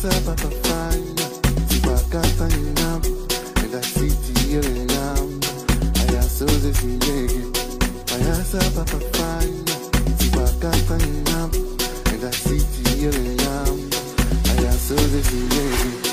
Bayasa papafanya, sipakata inam, ela city yelenam, ayaso zesiyege. Bayasa papafanya, sipakata inam, ela city yelenam, ayaso zesiyege.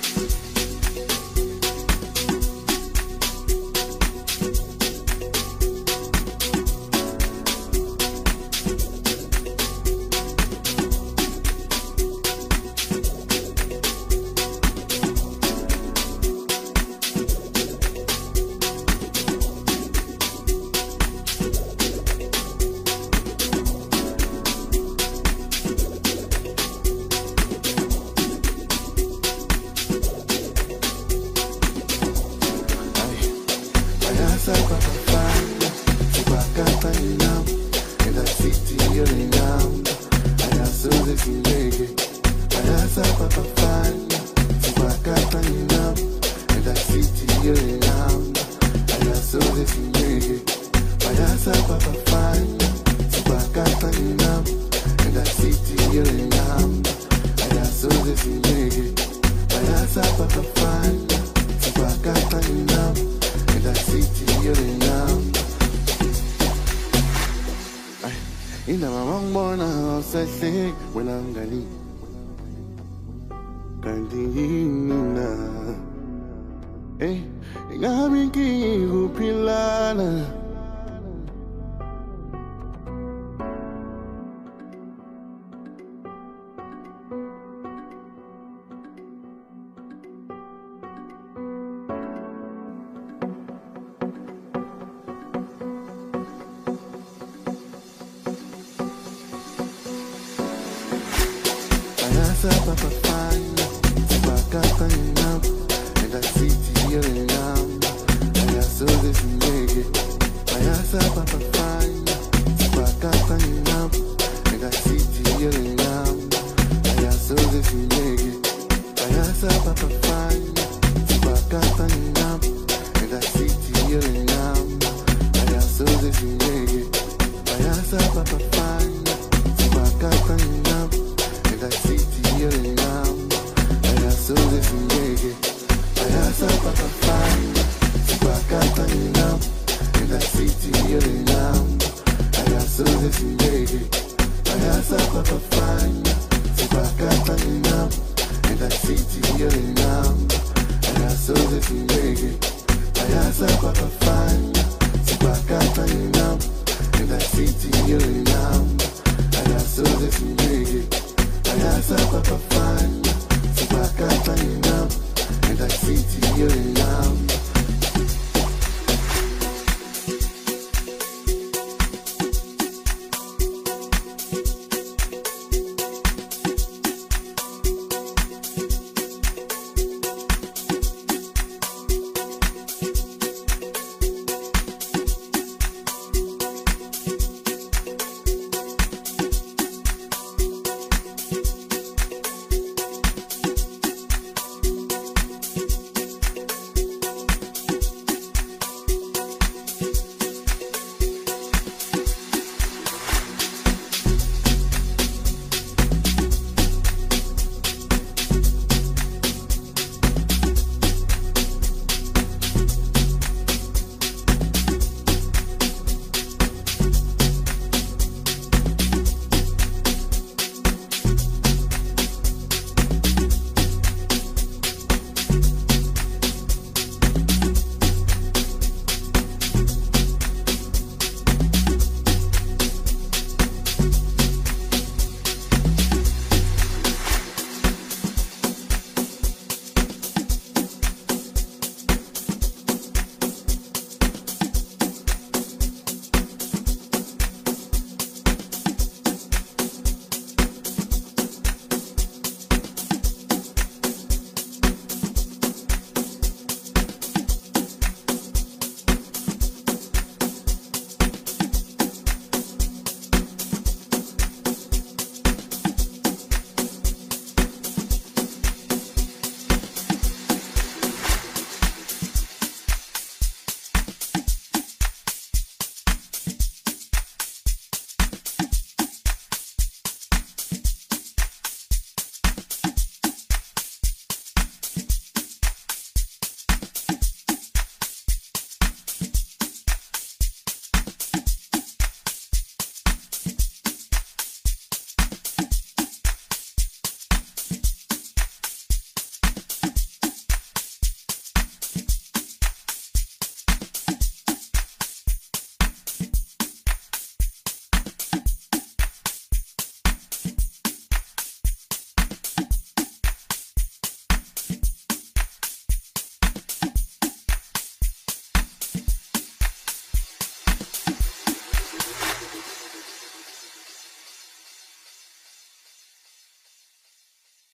Bayasa papafanya, sipakata inam, ela city yelenam, ayaso zesiyege. Bayasa papafanya, sipakata inam, ela city yelenam, ayaso zesiyege. Bayasa papafanya, sipakata inam, ela city yelenam, ayaso zesiyege. Bayasa papafanya, sipakata inam, ela city yelenam. Ina mamambona osahle welangani kandina. Ingabi ngikuphilana. Bayasa papafanya, sipakata inam, ela city yelenam, ayaso zesiyege. Bayasa papafanya, sipakata inam, ela city yelenam, ayaso zesiyege. Bayasa papafanya, sipakata inam, ela city yelenam, ayaso zesiyege. Bayasa papafanya, sipakata inam, ela city yelenam, ayaso zesiyege. Bayasa papafanya, sipakata inam, ela city yelenam, ayaso zesiyege. Bayasa papafanya, sipakata inam, ela city yelenam, ayaso zesiyege. Bayasa papafanya, sipakata inam, ela city yelenam, ayaso zesiyege. Bayasa papafanya.